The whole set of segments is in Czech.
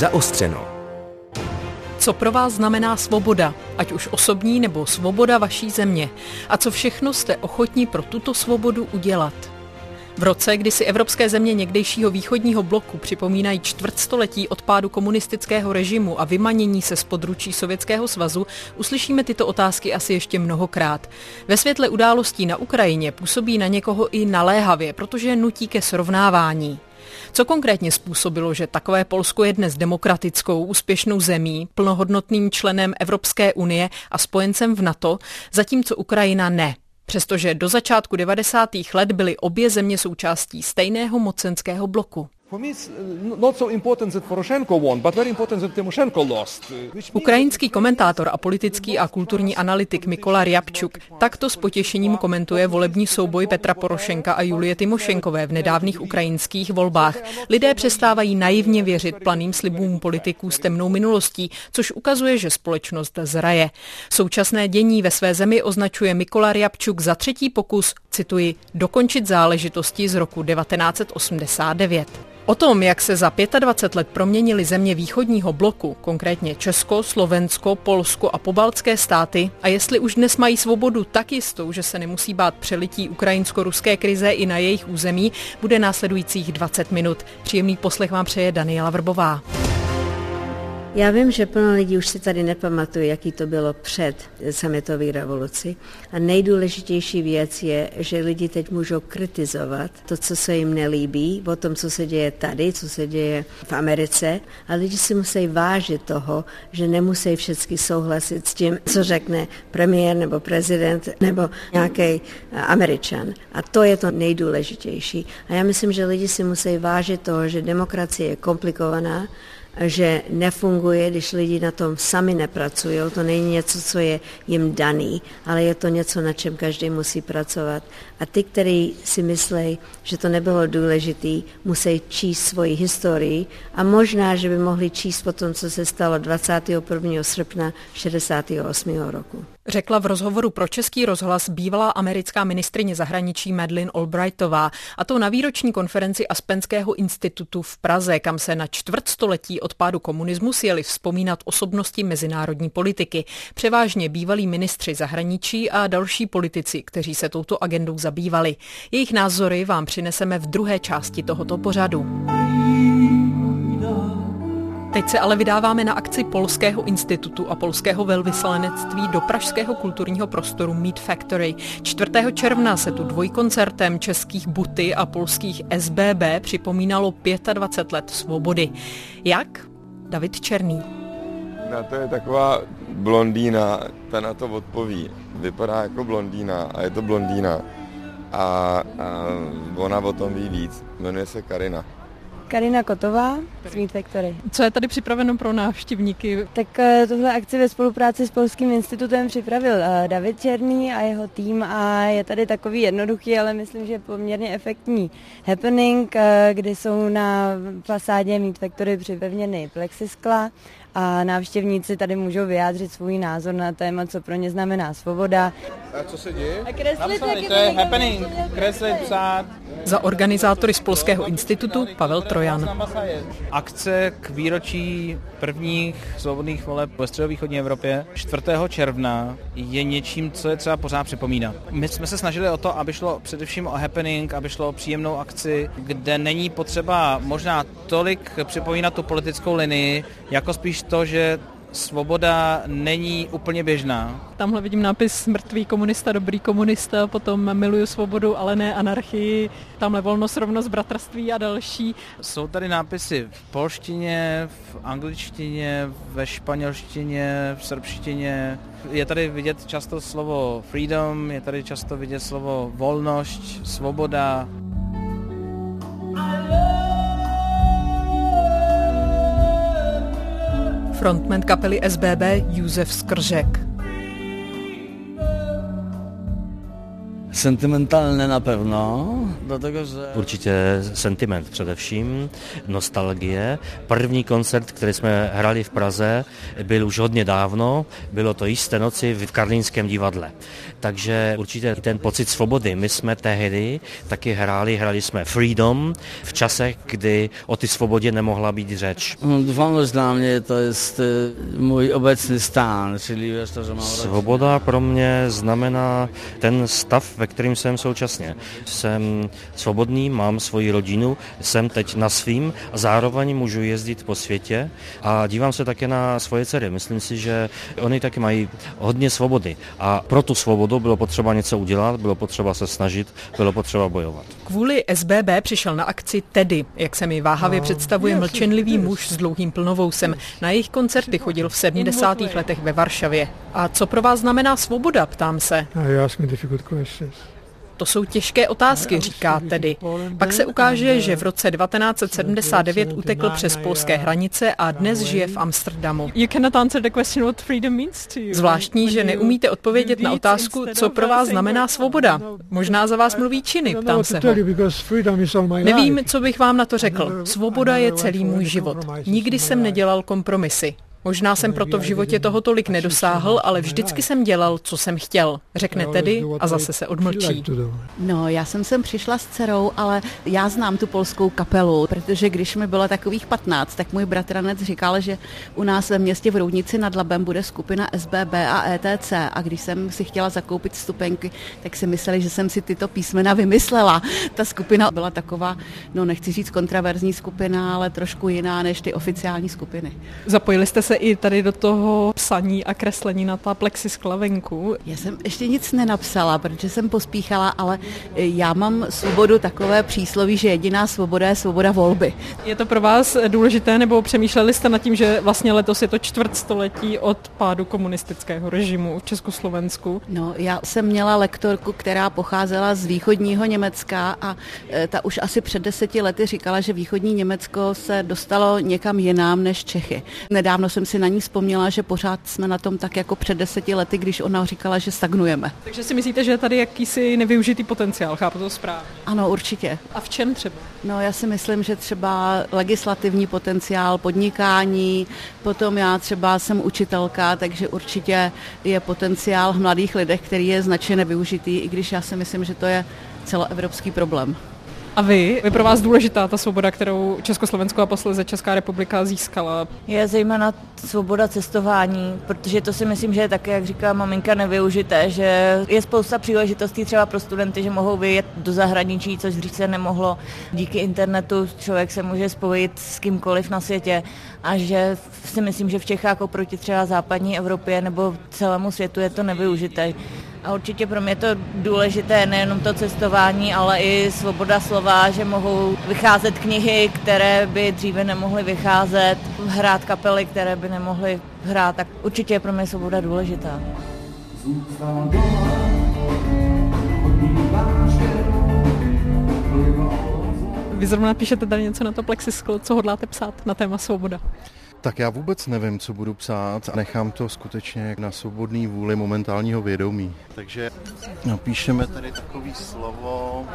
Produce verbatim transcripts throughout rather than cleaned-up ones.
Zaostřeno. Co pro vás znamená svoboda, ať už osobní nebo svoboda vaší země? A co všechno jste ochotní pro tuto svobodu udělat? V roce, kdy si evropské země někdejšího východního bloku připomínají čtvrtstoletí od pádu komunistického režimu a vymanění se z područí Sovětského svazu, uslyšíme tyto otázky asi ještě mnohokrát. Ve světle událostí na Ukrajině působí na někoho i naléhavě, protože nutí ke srovnávání. Co konkrétně způsobilo, že takové Polsko je dnes demokratickou, úspěšnou zemí, plnohodnotným členem Evropské unie a spojencem v NATO, zatímco Ukrajina ne? Přestože do začátku devadesátých let byly obě země součástí stejného mocenského bloku. Ukrajinský komentátor a politický a kulturní analytik Mykola Rябčuk takto s potěšením komentuje volební souboj Petra Porošenka a Julie Tymošenkové v nedávných ukrajinských volbách. Lidé přestávají naivně věřit planým slibům politiků s temnou minulostí, což ukazuje, že společnost zraje. Současné dění ve své zemi označuje Mykola Rябčuk za třetí pokus, cituji, dokončit záležitosti z roku devatenáct set osmdesát devět. O tom, jak se za dvacet pět let proměnily země východního bloku, konkrétně Česko, Slovensko, Polsko a pobaltské státy, a jestli už dnes mají svobodu tak jistou, že se nemusí bát přelití ukrajinsko-ruské krize i na jejich území, bude následujících dvacet minut. Příjemný poslech vám přeje Daniela Vrbová. Já vím, že plno lidí už si tady nepamatuje, jaký to bylo před sametové revoluci. A nejdůležitější věc je, že lidi teď můžou kritizovat to, co se jim nelíbí, o tom, co se děje tady, co se děje v Americe. A lidi si musí vážit toho, že nemusí všichni souhlasit s tím, co řekne premiér nebo prezident nebo nějaký Američan. A to je to nejdůležitější. A já myslím, že lidi si musí vážit toho, že demokracie je komplikovaná, že nefunguje, když lidi na tom sami nepracují. To není něco, co je jim daný, ale je to něco, na čem každý musí pracovat. A ty, kteří si myslí, že to nebylo důležitý, musí číst svoji historii a možná, že by mohli číst po tom, co se stalo dvacátého prvního srpna šedesátého osmého roku. Řekla v rozhovoru pro Český rozhlas bývalá americká ministryně zahraničí Madeleine Albrightová, a to na výroční konferenci Aspenského institutu v Praze, kam se na čtvrtstoletí od pádu komunismu sjeli vzpomínat osobnosti mezinárodní politiky, převážně bývalí ministři zahraničí a další politici, kteří se touto agendou zabývali. Jejich názory vám přineseme v druhé části tohoto pořadu. Teď se ale vydáváme na akci Polského institutu a polského velvyslanectví do pražského kulturního prostoru Meat Factory. čtvrtého června se tu dvojkoncertem českých Buty a polských S B B připomínalo dvacet pět let svobody. Jak? David Černý. Na to je taková blondýna, ta na to odpoví. Vypadá jako blondýna a je to blondýna. A, a ona o tom ví víc. Jmenuje se Karina. Karina Kotová z Meat Factory. Co je tady připraveno pro návštěvníky? Tak tuhle akci ve spolupráci s Polským institutem připravil David Černý a jeho tým a je tady takový jednoduchý, ale myslím, že poměrně efektní happening, kde jsou na fasádě Meat Factory připevněny plexiskla a návštěvníci tady můžou vyjádřit svůj názor na téma, co pro ně znamená svoboda. A co se děje? A kreslit, Napsali, to je happening, kreslit, psát. Za organizátory z Polského institutu Pavel Trojan. Akce k výročí prvních svobodných voleb ve středovýchodní Evropě čtvrtého června je něčím, co je třeba pořád připomínat. My jsme se snažili o to, aby šlo především o happening, aby šlo o příjemnou akci, kde není potřeba možná tolik připomínat tu politickou linii, jako spíš to, že svoboda není úplně běžná. Tamhle vidím nápis mrtvý komunista, dobrý komunista, potom miluju svobodu, ale ne anarchii, tamhle volnost, rovnost, bratrství a další. Jsou tady nápisy v polštině, v angličtině, ve španělštině, v srbštině. Je tady vidět často slovo freedom, je tady často vidět slovo volnost, svoboda. Frontman kapely S B B Josef Skržek. Sentimentálne na pewno, dlatego že... Určitě sentiment především, nostalgie. První koncert, který jsme hrali v Praze, byl už hodně dávno, bylo to Jisté noci v Karlínském divadle. Takže určitě ten pocit svobody. My jsme tehdy taky hráli, hrali jsme Freedom v časech, kdy o ty svobodě nemohla být řeč. Wolność dla mě to je můj obecný stan, čili to, že mám... Svoboda pro mě znamená ten stav, ve kterým jsem současně. Jsem svobodný, mám svoji rodinu, jsem teď na svým a zároveň můžu jezdit po světě a dívám se také na svoje dcery. Myslím si, že oni taky mají hodně svobody a pro tu svobodu bylo potřeba něco udělat, bylo potřeba se snažit, bylo potřeba bojovat. Kvůli S B B přišel na akci Tedy, jak se mi váhavě představuje mlčenlivý muž s dlouhým plnovousem. Na jejich koncerty chodil v sedmdesátých letech ve Varšavě. A co pro vás znamená svoboda, ptám se. To jsou těžké otázky, říká Tedy. Pak se ukáže, že v roce devatenáct set sedmdesát devět utekl přes polské hranice a dnes žije v Amsterdamu. Zvláštní, že neumíte odpovědět na otázku, co pro vás znamená svoboda. Možná za vás mluví činy, ptám se ho. Nevím, co bych vám na to řekl. Svoboda je celý můj život. Nikdy jsem nedělal kompromisy. Možná jsem proto v životě toho tolik nedosáhl, ale vždycky jsem dělal, co jsem chtěl, řekne Tedy a zase se odmlčí. No, já jsem sem přišla s dcerou, ale já znám tu polskou kapelu, protože když mi bylo takových patnáct, tak můj bratranec říkal, že u nás ve městě v Roudnici nad Labem bude skupina S B B a E T C a když jsem si chtěla zakoupit vstupenky, tak si mysleli, že jsem si tyto písmena vymyslela. Ta skupina byla taková, no nechci říct kontraverzní skupina, ale trošku jiná než ty oficiální skupiny. Zapojili jste se i tady do toho psaní a kreslení na ta plexiskla venku? Já jsem ještě nic nenapsala, protože jsem pospíchala, ale já mám svobodu takové přísloví, že jediná svoboda je svoboda volby. Je to pro vás důležité, nebo přemýšleli jste nad tím, že vlastně letos je to čtvrtstoletí od pádu komunistického režimu v Československu? No, já jsem měla lektorku, která pocházela z východního Německa a ta už asi před deseti lety říkala, že východní Německo se dostalo někam jinam než Čechy. Nedávno jsem si na ní vzpomněla, že pořád jsme na tom tak jako před deseti lety, když ona říkala, že stagnujeme. Takže si myslíte, že je tady jakýsi nevyužitý potenciál, chápu to správně? Ano, určitě. A v čem třeba? No, já si myslím, že třeba legislativní potenciál, podnikání, potom já třeba jsem učitelka, takže určitě je potenciál v mladých lidech, který je značně nevyužitý, i když já si myslím, že to je celoevropský problém. A vy? Je pro vás důležitá ta svoboda, kterou Československo a posléze Česká republika získala? Je zejména svoboda cestování, protože to si myslím, že je také, jak říká maminka, nevyužité, že je spousta příležitostí třeba pro studenty, že mohou vyjet do zahraničí, což dřív se nemohlo. Díky internetu člověk se může spojit s kýmkoliv na světě a že si myslím, že v Čechách oproti třeba západní Evropě nebo celému světu je to nevyužité. A určitě pro mě je to důležité nejenom to cestování, ale i svoboda slova, že mohou vycházet knihy, které by dříve nemohly vycházet, hrát kapely, které by nemohly hrát, tak určitě je pro mě svoboda důležitá. Vy zrovna píšete tady něco na to plexisklo, co hodláte psát na téma svoboda? Tak já vůbec nevím, co budu psát a nechám to skutečně na svobodný vůli momentálního vědomí. Takže napíšeme tady takový slovo.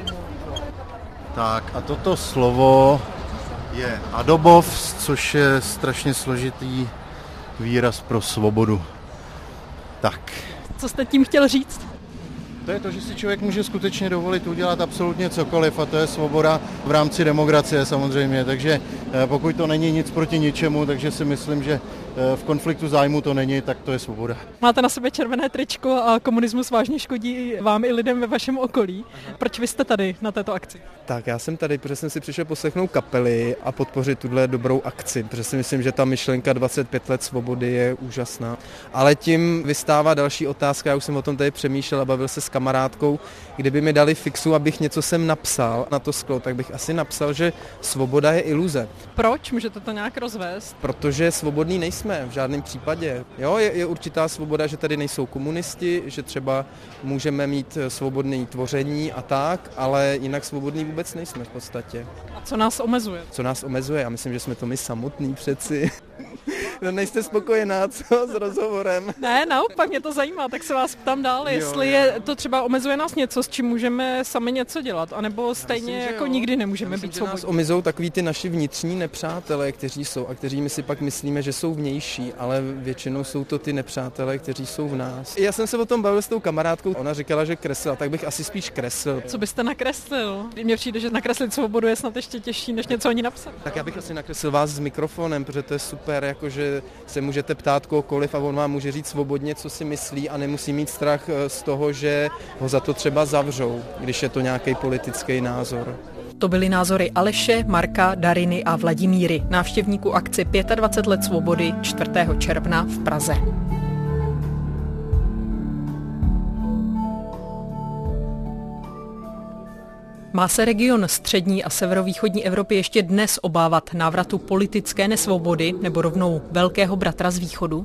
Tak a toto slovo je adobov, což je strašně složitý výraz pro svobodu. Tak. Co jste tím chtěl říct? To je to, že si člověk může skutečně dovolit udělat absolutně cokoliv a to je svoboda v rámci demokracie samozřejmě, takže pokud to není nic proti ničemu, takže si myslím, že v konfliktu zájmu to není, tak to je svoboda. Máte na sebe červené tričko a komunismus vážně škodí vám i lidem ve vašem okolí. Proč vy jste tady na této akci? Tak já jsem tady, protože jsem si přišel poslechnout kapely a podpořit tuhle dobrou akci, protože si myslím, že ta myšlenka dvacet pět let svobody je úžasná. Ale tím vystává další otázka, já už jsem o tom tady přemýšlel a bavil se s kamarádkou, kdyby mi dali fixu, abych něco sem napsal na to sklo, tak bych asi napsal, že svoboda je iluze. Proč? Můžete to nějak rozvést? Protože svobodný nejsme v žádném případě. Jo, je, je určitá svoboda, že tady nejsou komunisti, že třeba můžeme mít svobodné tvoření a tak, ale jinak svobodný vůbec nejsme v podstatě. A co nás omezuje? Co nás omezuje? Já myslím, že jsme to my samotní přeci. No, nejste spokojená, co, s rozhovorem? Ne, naopak, mě to zajímá, tak se vás ptám dál, jestli jo, jo. je to třeba omezuje nás něco, s čím můžeme sami něco dělat, anebo stejně myslím, jako jo. nikdy nemůžeme myslím, být svobodní. Nás omezou takový ty naši vnitřní nepřátelé, kteří jsou a kteří my si pak myslíme, že jsou vnější, ale většinou jsou to ty nepřátelé, kteří jsou v nás. Já jsem se o tom bavil s tou kamarádkou, ona říkala, že kreslila, tak bych asi spíš kreslil. Co byste nakreslil? Mně přijde, že nakreslit svobodu je snad ještě těžší, než něco ani napsat. Tak já bych asi nakreslil vás s mikrofonem, protože to je super, jakože se můžete ptát kohokoliv a on vám může říct svobodně, co si myslí a nemusí mít strach z toho, že ho za to třeba zavřou, když je to nějaký politický názor. To byly názory Aleše, Marka, Dariny a Vladimíry, návštěvníků akci dvacet pět let svobody čtvrtého června v Praze. Má se region střední a severovýchodní Evropy ještě dnes obávat návratu politické nesvobody nebo rovnou velkého bratra z východu?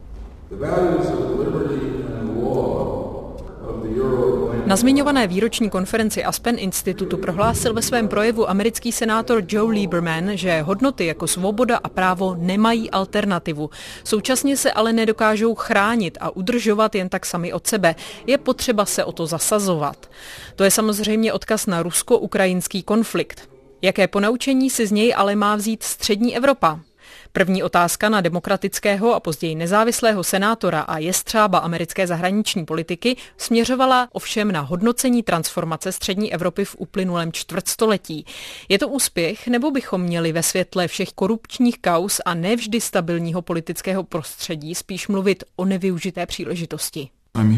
Na zmiňované výroční konferenci Aspen Institutu prohlásil ve svém projevu americký senátor Joe Lieberman, že hodnoty jako svoboda a právo nemají alternativu. Současně se ale nedokážou chránit a udržovat jen tak sami od sebe. Je potřeba se o to zasazovat. To je samozřejmě odkaz na rusko-ukrajinský konflikt. Jaké ponaučení si z něj ale má vzít střední Evropa? První otázka na demokratického a později nezávislého senátora a jestřába americké zahraniční politiky směřovala ovšem na hodnocení transformace střední Evropy v uplynulém čtvrtstoletí. Je to úspěch, nebo bychom měli ve světle všech korupčních kauz a nevždy stabilního politického prostředí spíš mluvit o nevyužité příležitosti?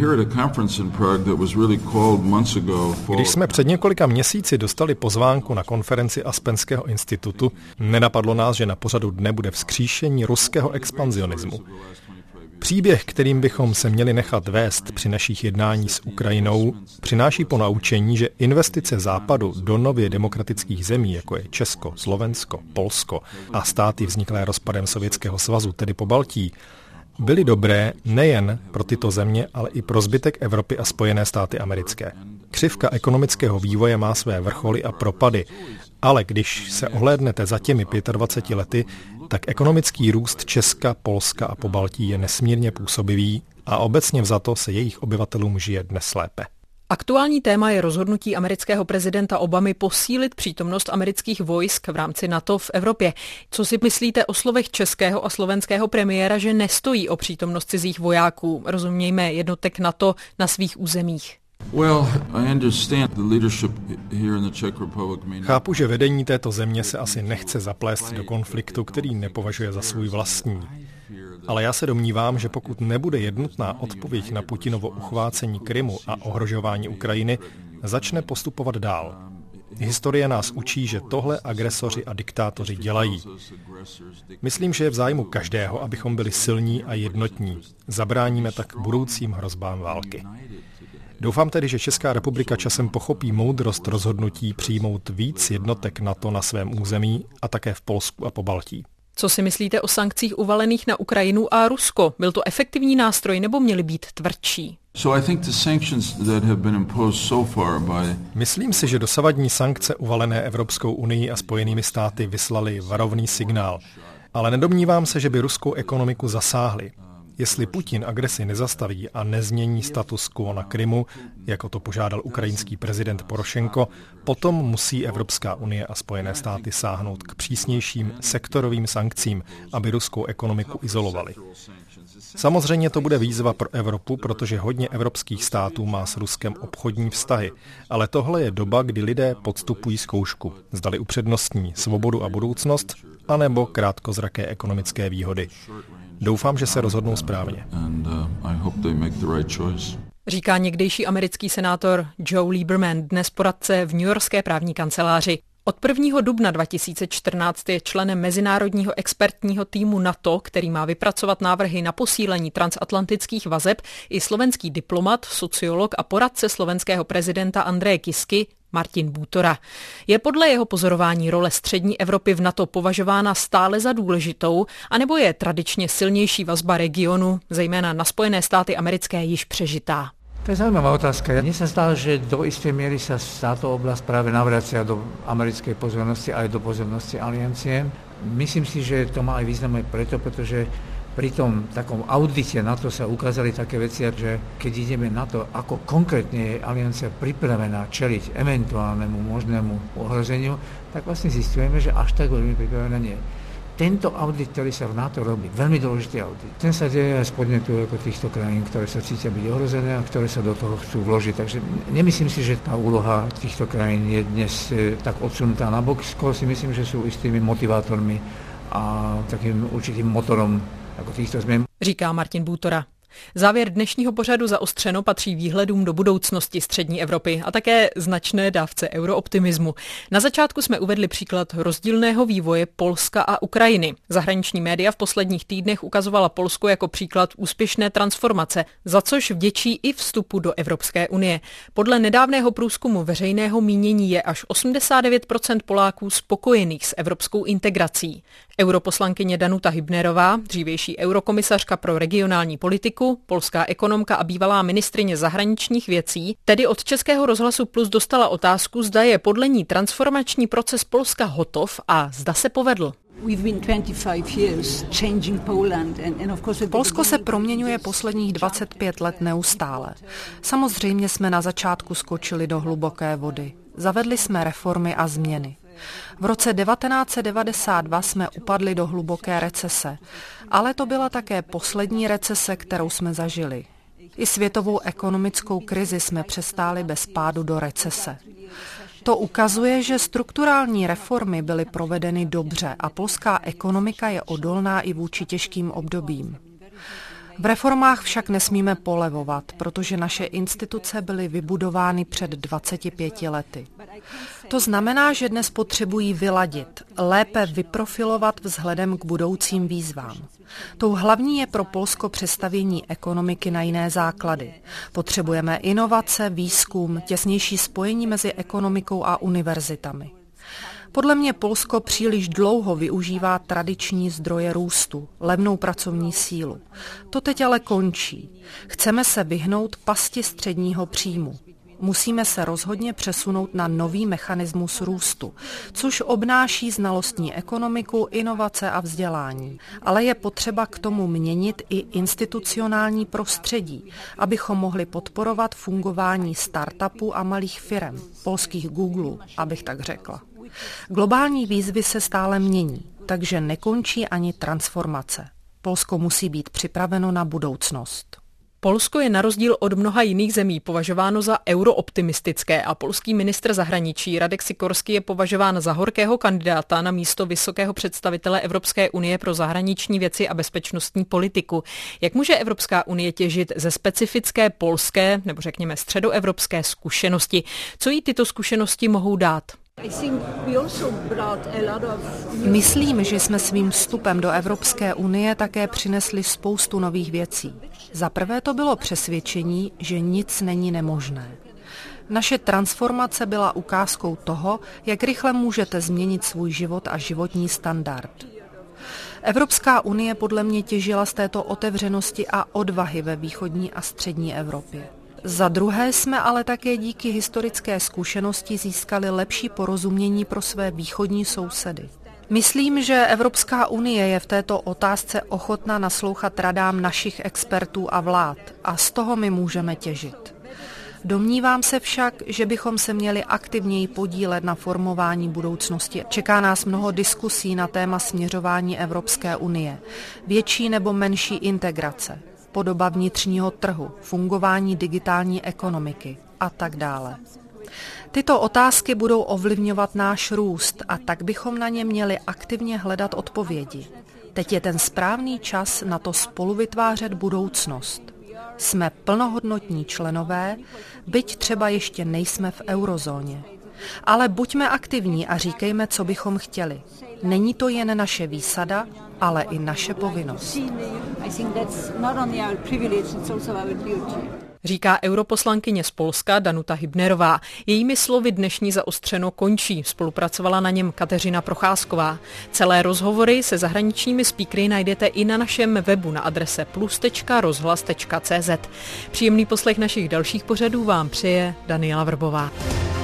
Když jsme před několika měsíci dostali pozvánku na konferenci Aspenského institutu, nenapadlo nás, že na pořadu dne bude vzkříšení ruského expanzionismu. Příběh, kterým bychom se měli nechat vést při našich jednání s Ukrajinou, přináší ponaučení, že investice Západu do nově demokratických zemí, jako je Česko, Slovensko, Polsko a státy vzniklé rozpadem Sovětského svazu, tedy Pobaltí, byly dobré nejen pro tyto země, ale i pro zbytek Evropy a Spojené státy americké. Křivka ekonomického vývoje má své vrcholy a propady, ale když se ohlédnete za těmi dvaceti pěti lety, tak ekonomický růst Česka, Polska a Pobaltí je nesmírně působivý a obecně vzato se jejich obyvatelům žije dnes lépe. Aktuální téma je rozhodnutí amerického prezidenta Obamy posílit přítomnost amerických vojsk v rámci NATO v Evropě. Co si myslíte o slovech českého a slovenského premiéra, že nestojí o přítomnost cizích vojáků, rozumějme jednotek NATO, na svých územích? Chápu, že vedení této země se asi nechce zaplést do konfliktu, který nepovažuje za svůj vlastní. Ale já se domnívám, že pokud nebude jednotná odpověď na Putinovo uchvácení Krymu a ohrožování Ukrajiny, začne postupovat dál. Historie nás učí, že tohle agresoři a diktátoři dělají. Myslím, že je v zájmu každého, abychom byli silní a jednotní. Zabráníme tak budoucím hrozbám války. Doufám tedy, že Česká republika časem pochopí moudrost rozhodnutí přijmout víc jednotek NATO na svém území a také v Polsku a Pobaltí. Co si myslíte o sankcích uvalených na Ukrajinu a Rusko? Byl to efektivní nástroj nebo měly být tvrdší? Myslím si, že dosavadní sankce uvalené Evropskou unii a Spojenými státy vyslaly varovný signál, ale nedomnívám se, že by ruskou ekonomiku zasáhly. Jestli Putin agresi nezastaví a nezmění status quo na Krymu, jako to požádal ukrajinský prezident Porošenko, potom musí Evropská unie a Spojené státy sáhnout k přísnějším sektorovým sankcím, aby ruskou ekonomiku izolovali. Samozřejmě to bude výzva pro Evropu, protože hodně evropských států má s Ruskem obchodní vztahy, ale tohle je doba, kdy lidé podstupují zkoušku, zdali upřednostní svobodu a budoucnost, anebo krátkozraké ekonomické výhody. Doufám, že se rozhodnou správně. Říká někdejší americký senátor Joe Lieberman, dnes poradce v newyorské právní kanceláři. Od prvního dubna dva tisíce čtrnáct je členem mezinárodního expertního týmu NATO, který má vypracovat návrhy na posílení transatlantických vazeb, i slovenský diplomat, sociolog a poradce slovenského prezidenta Andreje Kisky Martin Bútora. Je podle jeho pozorování role střední Evropy v NATO považována stále za důležitou, anebo je tradičně silnější vazba regionu, zejména na Spojené státy americké, již přežitá? To je zaujímavá otázka. Mne sa zdá, že do istej miery sa táto oblasť práve navracia do americkej pozornosti aj do pozornosti aliancie. Myslím si, že to má aj význam aj preto, pretože Pri tom takom audite na to sa ukázali také veci, že keď ideme na to, ako konkrétne je aliancia pripravená čeliť eventuálnemu možnému ohrozeniu, tak vlastne zistujeme, že až tak veľmi pripravená nie je. Tento audit, ktorý sa v NATO robí, veľmi dôležitý audit, ten sa deje aj z podnetu ako týchto krajín, ktoré sa cítia byť ohrozené a ktoré sa do toho chcú vložiť. Takže nemyslím si, že tá úloha týchto krajín je dnes tak odsunutá nabok, skôr si myslím, že sú istými motivátormi a takým určitým motorom jako těchto změn. Říká Martin Bútora. Závěr dnešního pořadu Zaostřeno patří výhledům do budoucnosti střední Evropy a také značné dávce eurooptimismu. Na začátku jsme uvedli příklad rozdílného vývoje Polska a Ukrajiny. Zahraniční média v posledních týdnech ukazovala Polsko jako příklad úspěšné transformace, za což vděčí i vstupu do Evropské unie. Podle nedávného průzkumu veřejného mínění je až osmdesát devět procent Poláků spokojených s evropskou integrací. Europoslankyně Danuta Hübnerová, dřívější eurokomisařka pro regionální politiku, polská ekonomka a bývalá ministryně zahraničních věcí, tedy od Českého rozhlasu Plus dostala otázku, zda je podle ní transformační proces Polska hotov a zda se povedl. Polsko se proměňuje posledních dvacet pět let neustále. Samozřejmě jsme na začátku skočili do hluboké vody. Zavedli jsme reformy a změny. V roce devatenáct set devadesát dva jsme upadli do hluboké recese, ale to byla také poslední recese, kterou jsme zažili. I světovou ekonomickou krizi jsme přestáli bez pádu do recese. To ukazuje, že strukturální reformy byly provedeny dobře a polská ekonomika je odolná i vůči těžkým obdobím. V reformách však nesmíme polevovat, protože naše instituce byly vybudovány před dvaceti pěti lety. To znamená, že dnes potřebují vyladit, lépe vyprofilovat vzhledem k budoucím výzvám. Tou hlavní je pro Polsko přestavění ekonomiky na jiné základy. Potřebujeme inovace, výzkum, těsnější spojení mezi ekonomikou a univerzitami. Podle mě Polsko příliš dlouho využívá tradiční zdroje růstu, levnou pracovní sílu. To teď ale končí. Chceme se vyhnout pasti středního příjmu. Musíme se rozhodně přesunout na nový mechanismus růstu, což obnáší znalostní ekonomiku, inovace a vzdělání. Ale je potřeba k tomu měnit i institucionální prostředí, abychom mohli podporovat fungování startupů a malých firem, polských Googlů, abych tak řekla. Globální výzvy se stále mění, takže nekončí ani transformace. Polsko musí být připraveno na budoucnost. Polsko je na rozdíl od mnoha jiných zemí považováno za eurooptimistické a polský ministr zahraničí Radek Sikorský je považován za horkého kandidáta na místo vysokého představitele Evropské unie pro zahraniční věci a bezpečnostní politiku. Jak může Evropská unie těžit ze specifické polské nebo řekněme středoevropské zkušenosti? Co jí tyto zkušenosti mohou dát? Myslím, že jsme svým vstupem do Evropské unie také přinesli spoustu nových věcí. Za prvé to bylo přesvědčení, že nic není nemožné. Naše transformace byla ukázkou toho, jak rychle můžete změnit svůj život a životní standard. Evropská unie podle mě těžila z této otevřenosti a odvahy ve východní a střední Evropě. Za druhé jsme ale také díky historické zkušenosti získali lepší porozumění pro své východní sousedy. Myslím, že Evropská unie je v této otázce ochotná naslouchat radám našich expertů a vlád a z toho my můžeme těžit. Domnívám se však, že bychom se měli aktivněji podílet na formování budoucnosti. Čeká nás mnoho diskusí na téma směřování Evropské unie, větší nebo menší integrace, podoba vnitřního trhu, fungování digitální ekonomiky a tak dále. Tyto otázky budou ovlivňovat náš růst a tak bychom na ně měli aktivně hledat odpovědi. Teď je ten správný čas na to spoluvytvářet budoucnost. Jsme plnohodnotní členové, byť třeba ještě nejsme v eurozóně. Ale buďme aktivní a říkejme, co bychom chtěli. Není to jen naše výsada, ale i naše povinnost. Říká europoslankyně z Polska Danuta Hübnerová. Jejími slovy dnešní Zaostřeno končí. Spolupracovala na něm Kateřina Procházková. Celé rozhovory se zahraničními speakery najdete i na našem webu na adrese plus tečka rozhlas tečka cé zet. Příjemný poslech našich dalších pořadů vám přeje Daniela Vrbová.